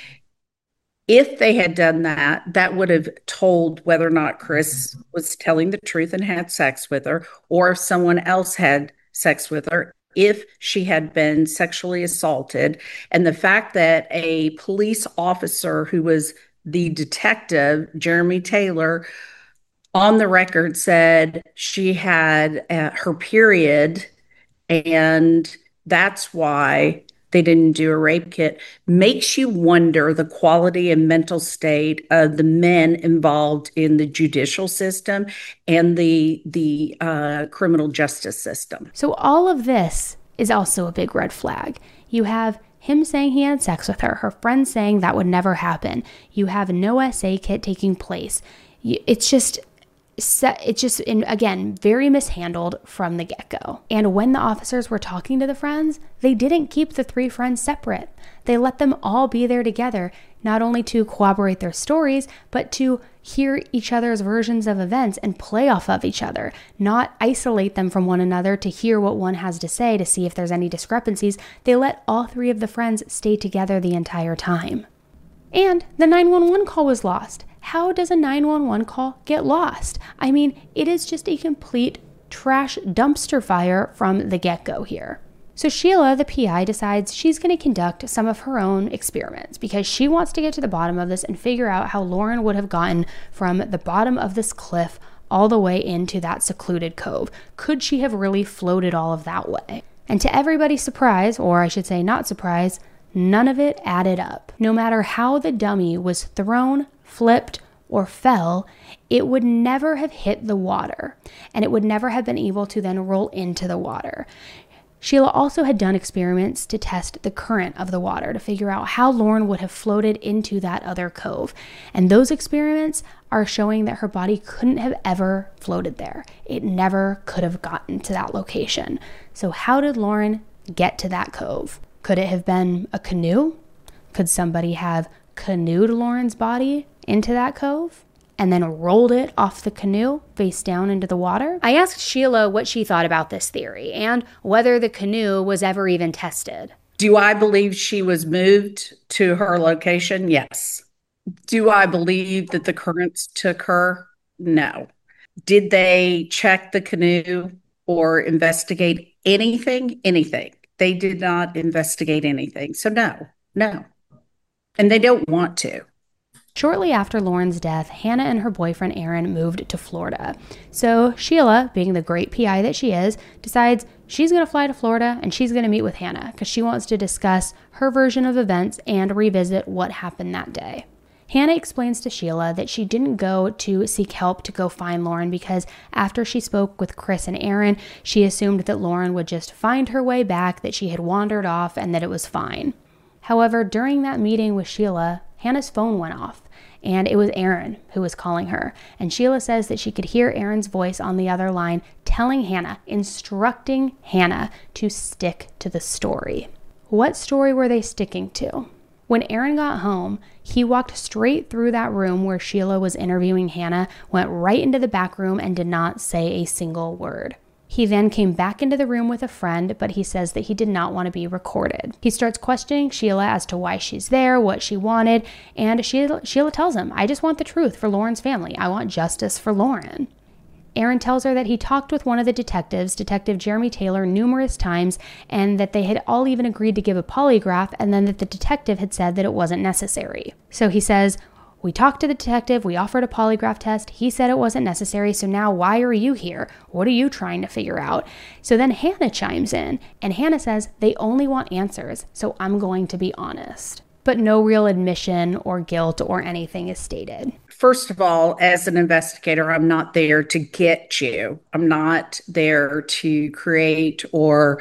If they had done that, that would have told whether or not Chris was telling the truth and had sex with her, or if someone else had sex with her, if she had been sexually assaulted. And the fact that a police officer who was the detective, Jeremy Taylor, on the record said she had her period, and that's why they didn't do a rape kit, makes you wonder the quality and mental state of the men involved in the judicial system and the criminal justice system. So all of this is also a big red flag. You have him saying he had sex with her friends saying that would never happen. You have no essay kit taking place. It's just it's just, again, very mishandled from the get-go. And when the officers were talking to the friends, they didn't keep the 3 friends separate. They let them all be there together, not only to corroborate their stories, but to hear each other's versions of events and play off of each other, not isolate them from one another to hear what one has to say to see if there's any discrepancies. They let all 3 of the friends stay together the entire time. And the 911 call was lost. How does a 911 call get lost? I mean, it is just a complete trash dumpster fire from the get-go here. So Sheila, the PI, decides she's going to conduct some of her own experiments because she wants to get to the bottom of this and figure out how Lauren would have gotten from the bottom of this cliff all the way into that secluded cove. Could she have really floated all of that way? And to everybody's surprise, or I should say not surprise, none of it added up. No matter how the dummy was thrown, flipped, or fell, it would never have hit the water, and it would never have been able to then roll into the water. Sheila also had done experiments to test the current of the water to figure out how Lauren would have floated into that other cove. And those experiments are showing that her body couldn't have ever floated there. It never could have gotten to that location. So how did Lauren get to that cove? Could it have been a canoe? Could somebody have canoed Lauren's body into that cove and then rolled it off the canoe face down into the water? I asked Sheila what she thought about this theory and whether the canoe was ever even tested. Do I believe she was moved to her location? Yes. Do I believe that the currents took her? No. Did they check the canoe or investigate anything? Anything. They did not investigate anything. So no. And they don't want to. Shortly after Lauren's death, Hannah and her boyfriend Aaron moved to Florida. So Sheila, being the great PI that she is, decides she's going to fly to Florida and she's going to meet with Hannah because she wants to discuss her version of events and revisit what happened that day. Hannah explains to Sheila that she didn't go to seek help to go find Lauren because after she spoke with Chris and Aaron, she assumed that Lauren would just find her way back, that she had wandered off, and that it was fine. However, during that meeting with Sheila, Hannah's phone went off, and it was Aaron who was calling her. And Sheila says that she could hear Aaron's voice on the other line telling Hannah, instructing Hannah to stick to the story. What story were they sticking to? When Aaron got home, he walked straight through that room where Sheila was interviewing Hannah, went right into the back room, and did not say a single word. He then came back into the room with a friend, but he says that he did not want to be recorded. He starts questioning Sheila as to why she's there, what she wanted, and Sheila tells him, I just want the truth for Lauren's family. I want justice for Lauren. Aaron tells her that he talked with one of the detectives, Detective Jeremy Taylor, numerous times, and that they had all even agreed to give a polygraph, and then that the detective had said that it wasn't necessary. So he says, we talked to the detective, we offered a polygraph test, he said it wasn't necessary, so now why are you here? What are you trying to figure out? So then Hannah chimes in, and Hannah says they only want answers, so I'm going to be honest. But no real admission or guilt or anything is stated. First of all, as an investigator, I'm not there to get you. I'm not there to create or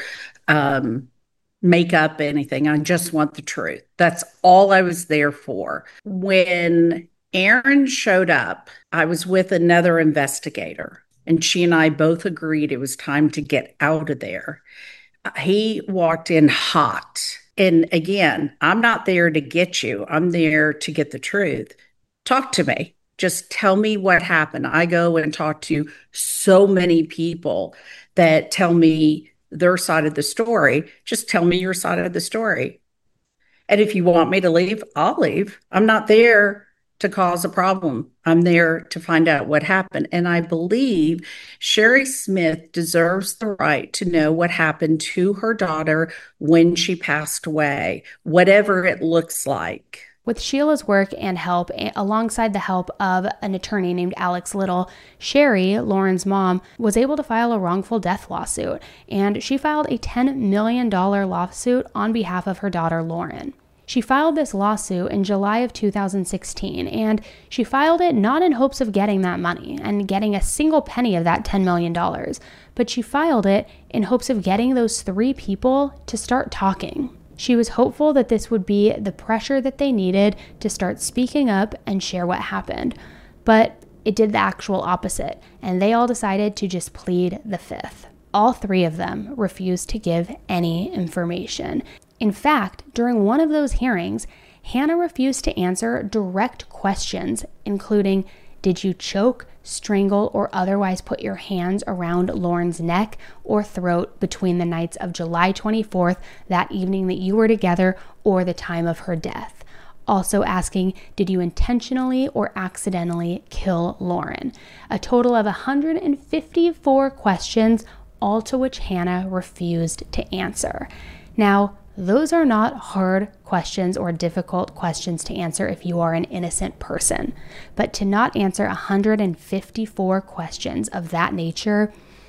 make up anything. I just want the truth. That's all I was there for. When Aaron showed up, I was with another investigator, and she and I both agreed it was time to get out of there. He walked in hot. And again, I'm not there to get you. I'm there to get the truth. Talk to me. Just tell me what happened. I go and talk to so many people that tell me their side of the story. Just tell me your side of the story. And if you want me to leave, I'll leave. I'm not there to cause a problem. I'm there to find out what happened. And I believe Sherry Smith deserves the right to know what happened to her daughter when she passed away, whatever it looks like. With Sheila's work and help, alongside the help of an attorney named Alex Little, Sherry, Lauren's mom, was able to file a wrongful death lawsuit, and she filed a $10 million lawsuit on behalf of her daughter, Lauren. She filed this lawsuit in July of 2016, and she filed it not in hopes of getting that money and getting a single penny of that $10 million, but she filed it in hopes of getting those 3 people to start talking. She was hopeful that this would be the pressure that they needed to start speaking up and share what happened. But it did the actual opposite, and they all decided to just plead the fifth. All three of them refused to give any information. In fact, during one of those hearings, Hannah refused to answer direct questions, including, did you choke, strangle, or otherwise put your hands around Lauren's neck or throat between the nights of July 24th, that evening that you were together, or the time of her death? Also asking, did you intentionally or accidentally kill Lauren? A total of 154 questions, all to which Hannah refused to answer. Now, those are not hard questions or difficult questions to answer if you are an innocent person. But to not answer 154 questions of that nature,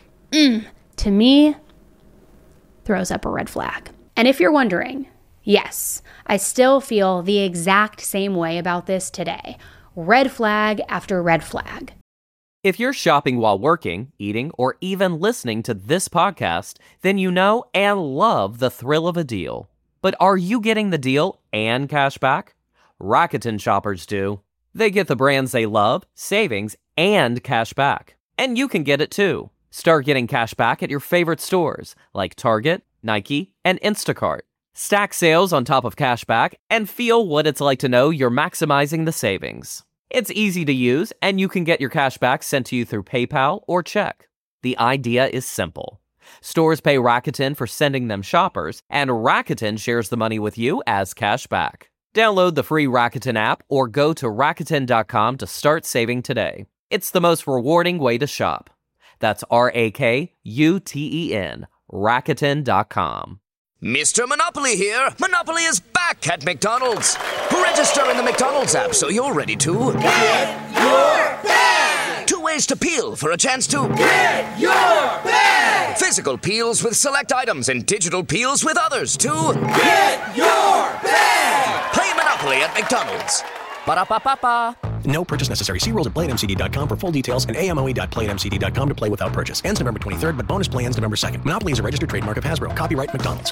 to me, throws up a red flag. And if you're wondering, yes, I still feel the exact same way about this today. Red flag after red flag. If you're shopping while working, eating, or even listening to this podcast, then you know and love the thrill of a deal. But are you getting the deal and cash back? Rakuten shoppers do. They get the brands they love, savings, and cash back. And you can get it too. Start getting cash back at your favorite stores like Target, Nike, and Instacart. Stack sales on top of cash back and feel what it's like to know you're maximizing the savings. It's easy to use, and you can get your cash back sent to you through PayPal or check. The idea is simple. Stores pay Rakuten for sending them shoppers, and Rakuten shares the money with you as cash back. Download the free Rakuten app or go to Rakuten.com to start saving today. It's the most rewarding way to shop. That's Rakuten, Rakuten.com. Mr. Monopoly here. Monopoly is back at McDonald's. Register in the McDonald's app so you're ready to get your bag. 2 ways to peel for a chance to get your bag. Physical peels with select items and digital peels with others to get your bag. Play Monopoly at McDonald's. Ba-da-ba-ba-ba. No purchase necessary. See rules at PlayMCD.com for full details and AMOE.PlayMCD.com to play without purchase. Ends November 23rd, but bonus play ends November 2nd. Monopoly is a registered trademark of Hasbro. Copyright McDonald's.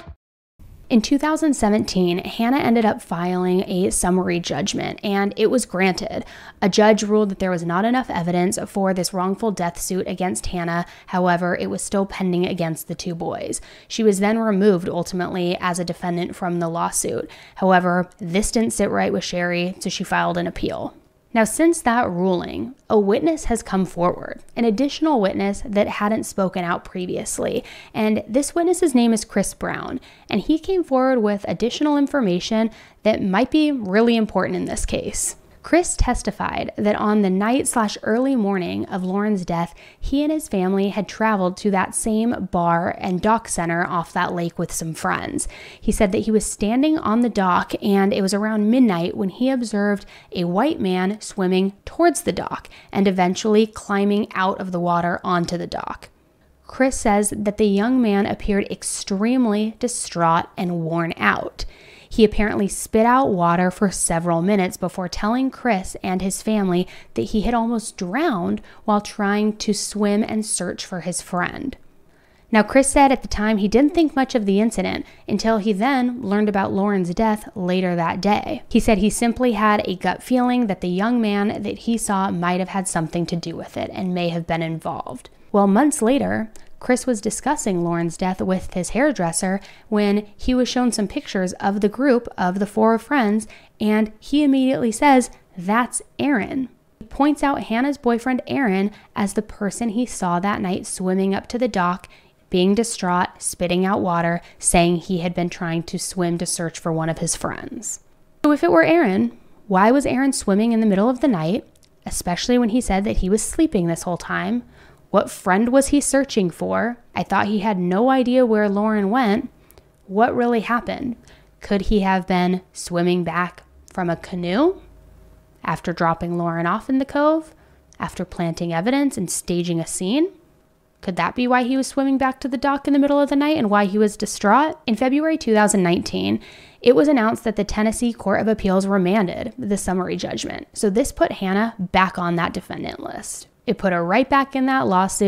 In 2017, Hannah ended up filing a summary judgment, and it was granted. A judge ruled that there was not enough evidence for this wrongful death suit against Hannah. However, it was still pending against the two boys. She was then removed ultimately as a defendant from the lawsuit. However, this didn't sit right with Sherry, so she filed an appeal. Now, since that ruling, a witness has come forward, an additional witness that hadn't spoken out previously, and this witness's name is Chris Brown, and he came forward with additional information that might be really important in this case. Chris testified that on the night/early morning of Lauren's death, he and his family had traveled to that same bar and dock center off that lake with some friends. He said that he was standing on the dock, and it was around midnight when he observed a white man swimming towards the dock and eventually climbing out of the water onto the dock. Chris says that the young man appeared extremely distraught and worn out. He apparently spit out water for several minutes before telling Chris and his family that he had almost drowned while trying to swim and search for his friend. Now, Chris said at the time he didn't think much of the incident until he then learned about Lauren's death later that day. He said he simply had a gut feeling that the young man that he saw might have had something to do with it and may have been involved. Well, months later, Chris was discussing Lauren's death with his hairdresser when he was shown some pictures of the group of the four friends, and he immediately says, "That's Aaron." He points out Hannah's boyfriend Aaron as the person he saw that night swimming up to the dock, being distraught, spitting out water, saying he had been trying to swim to search for one of his friends. So if it were Aaron, why was Aaron swimming in the middle of the night, especially when he said that he was sleeping this whole time? What friend was he searching for? I thought he had no idea where Lauren went. What really happened? Could he have been swimming back from a canoe after dropping Lauren off in the cove, after planting evidence and staging a scene? Could that be why he was swimming back to the dock in the middle of the night and why he was distraught? In February 2019, it was announced that the Tennessee Court of Appeals remanded the summary judgment. So this put Hannah back on that defendant list. It put her right back in that lawsuit,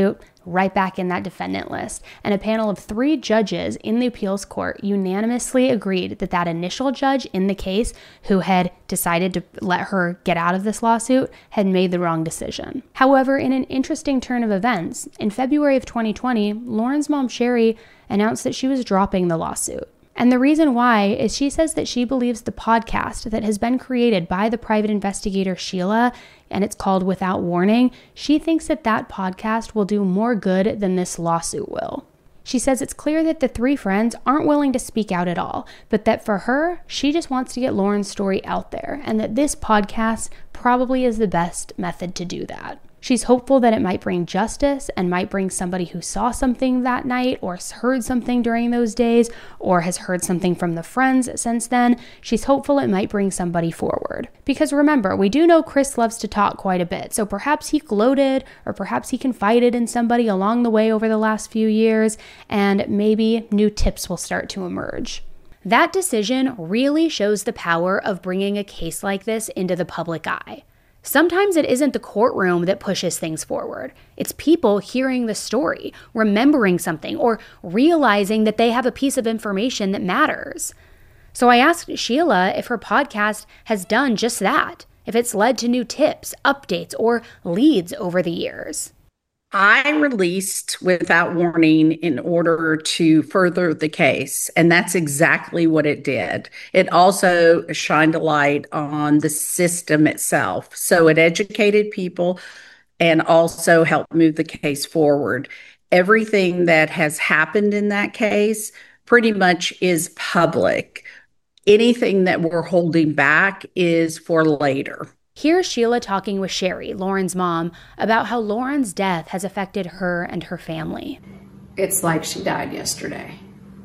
right back in that defendant list. And a panel of 3 judges in the appeals court unanimously agreed that that initial judge in the case who had decided to let her get out of this lawsuit had made the wrong decision. However, in an interesting turn of events, in February of 2020, Lauren's mom, Sherry, announced that she was dropping the lawsuit. And the reason why is she says that she believes the podcast that has been created by the private investigator Sheila, and it's called Without Warning, she thinks that that podcast will do more good than this lawsuit will. She says it's clear that the 3 friends aren't willing to speak out at all, but that for her, she just wants to get Lauren's story out there, and that this podcast probably is the best method to do that. She's hopeful that it might bring justice and might bring somebody who saw something that night or heard something during those days or has heard something from the friends since then. She's hopeful it might bring somebody forward. Because remember, we do know Chris loves to talk quite a bit, so perhaps he gloated or perhaps he confided in somebody along the way over the last few years, and maybe new tips will start to emerge. That decision really shows the power of bringing a case like this into the public eye. Sometimes it isn't the courtroom that pushes things forward. It's people hearing the story, remembering something, or realizing that they have a piece of information that matters. So I asked Sheila if her podcast has done just that, if it's led to new tips, updates, or leads over the years. I released Without Warning in order to further the case, and that's exactly what it did. It also shined a light on the system itself. So it educated people and also helped move the case forward. Everything that has happened in that case pretty much is public. Anything that we're holding back is for later. Here's Sheila talking with Sherry, Lauren's mom, about how Lauren's death has affected her and her family. It's like she died yesterday.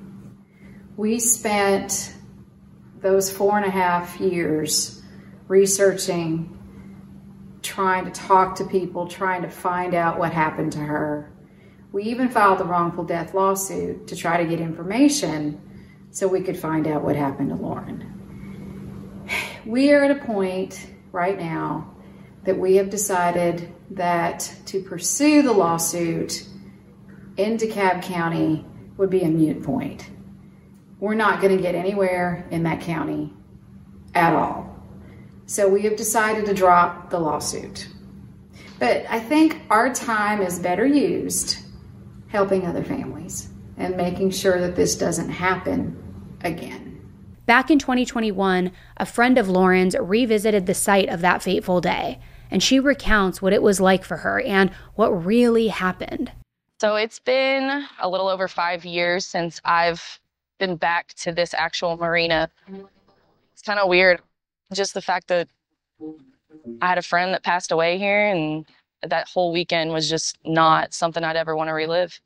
We spent those 4.5 years researching, trying to talk to people, trying to find out what happened to her. We even filed the wrongful death lawsuit to try to get information so we could find out what happened to Lauren. We are at a point right now that we have decided that to pursue the lawsuit in DeKalb County would be a moot point. We're not going to get anywhere in that county at all. So we have decided to drop the lawsuit. But I think our time is better used helping other families and making sure that this doesn't happen again. Back in 2021, a friend of Lauren's revisited the site of that fateful day, and she recounts what it was like for her and what really happened. So it's been a little over 5 years since I've been back to this actual marina. It's kind of weird, just the fact that I had a friend that passed away here, and that whole weekend was just not something I'd ever want to relive.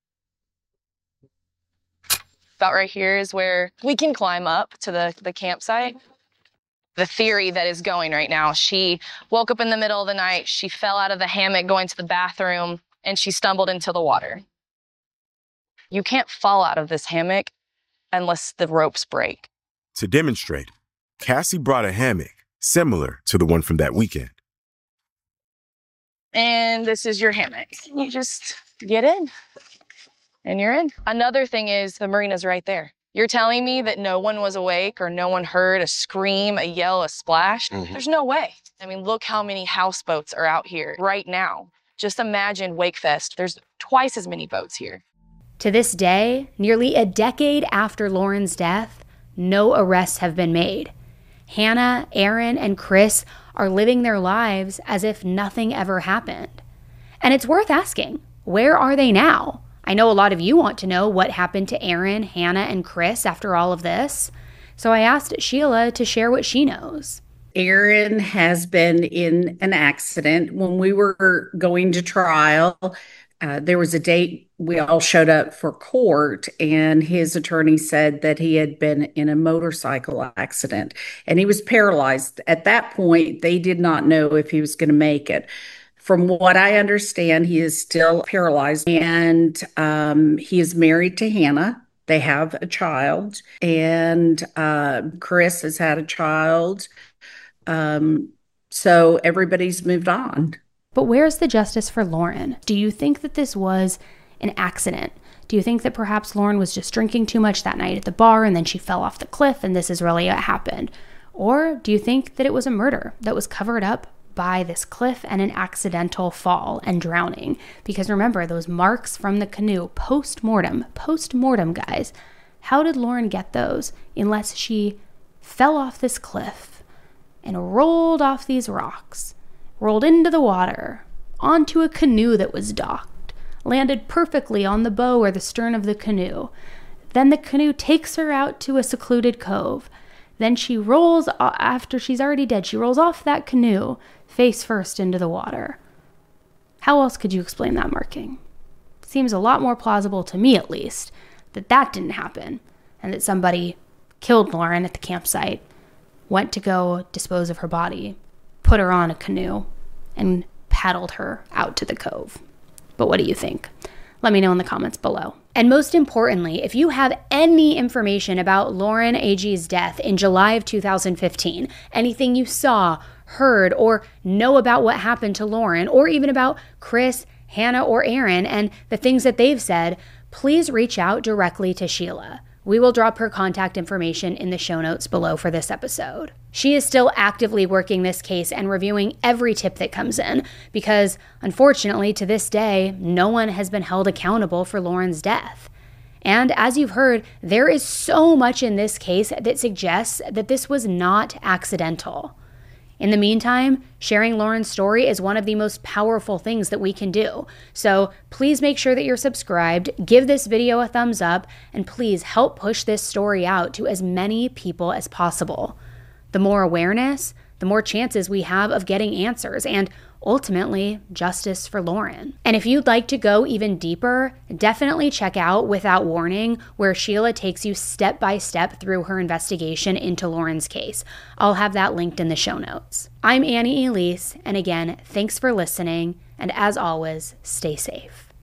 About right here is where we can climb up to the campsite. The theory that is going right now, she woke up in the middle of the night, she fell out of the hammock going to the bathroom, and she stumbled into the water. You can't fall out of this hammock unless the ropes break. To demonstrate, Cassie brought a hammock similar to the one from that weekend. And this is your hammock. You just get in. And you're in. Another thing is the marina's right there. You're telling me that no one was awake or no one heard a scream, a yell, a splash? There's no way. I mean, look how many houseboats are out here right now. Just imagine Wakefest. There's twice as many boats here. To this day, nearly a decade after Lauren's death, no arrests have been made. Hannah, Aaron, and Chris are living their lives as if nothing ever happened. And it's worth asking, where are they now? I know a lot of you want to know what happened to Aaron, Hannah, and Chris after all of this. So I asked Sheila to share what she knows. Aaron has been in an accident. When we were going to trial, there was a date we all showed up for court, and his attorney said that he had been in a motorcycle accident and he was paralyzed. At that point, they did not know if he was going to make it. From what I understand, he is still paralyzed, and he is married to Hannah. They have a child, and Chris has had a child. So everybody's moved on. But where's the justice for Lauren? Do you think that this was an accident? Do you think that perhaps Lauren was just drinking too much that night at the bar and then she fell off the cliff and this is really what happened? Or do you think that it was a murder that was covered up by this cliff and an accidental fall and drowning? Because remember, those marks from the canoe, post-mortem, guys, how did Lauren get those unless she fell off this cliff and rolled off these rocks, rolled into the water, onto a canoe that was docked, landed perfectly on the bow or the stern of the canoe. Then the canoe takes her out to a secluded cove. Then she rolls, after she's already dead, she rolls off that canoe face first into the water. How else could you explain that marking? Seems a lot more plausible to me, at least, that didn't happen and that somebody killed Lauren at the campsite, went to go dispose of her body, put her on a canoe, and paddled her out to the cove. But what do you think? Let me know in the comments below. And most importantly, if you have any information about Lauren Agee's death in July of 2015, anything you saw, heard, or know about what happened to Lauren, or even about Chris, Hannah, or Aaron and the things that they've said, please reach out directly to Sheila. We will drop her contact information in the show notes below for this episode. She is still actively working this case and reviewing every tip that comes in because, unfortunately, to this day, no one has been held accountable for Lauren's death. And as you've heard, there is so much in this case that suggests that this was not accidental. In the meantime, sharing Lauren's story is one of the most powerful things that we can do. So please make sure that you're subscribed, give this video a thumbs up, and please help push this story out to as many people as possible. The more awareness, the more chances we have of getting answers and ultimately justice for Lauren. And if you'd like to go even deeper, definitely check out Without Warning, where Sheila takes you step by step through her investigation into Lauren's case. I'll have that linked in the show notes. I'm Annie Elise, and again, thanks for listening, and as always, stay safe.